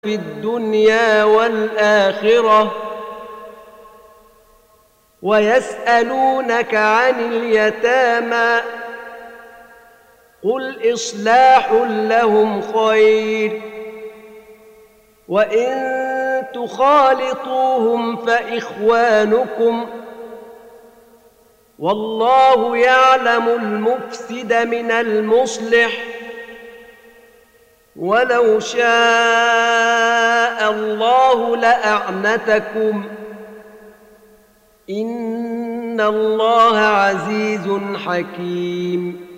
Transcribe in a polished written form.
في الدنيا والآخرة ويسألونك عن اليتامى قل إصلاح لهم خير وإن تخالطوهم فإخوانكم والله يعلم المفسد من المصلح ولو شاء الله لأعنتكم إن الله عزيز حكيم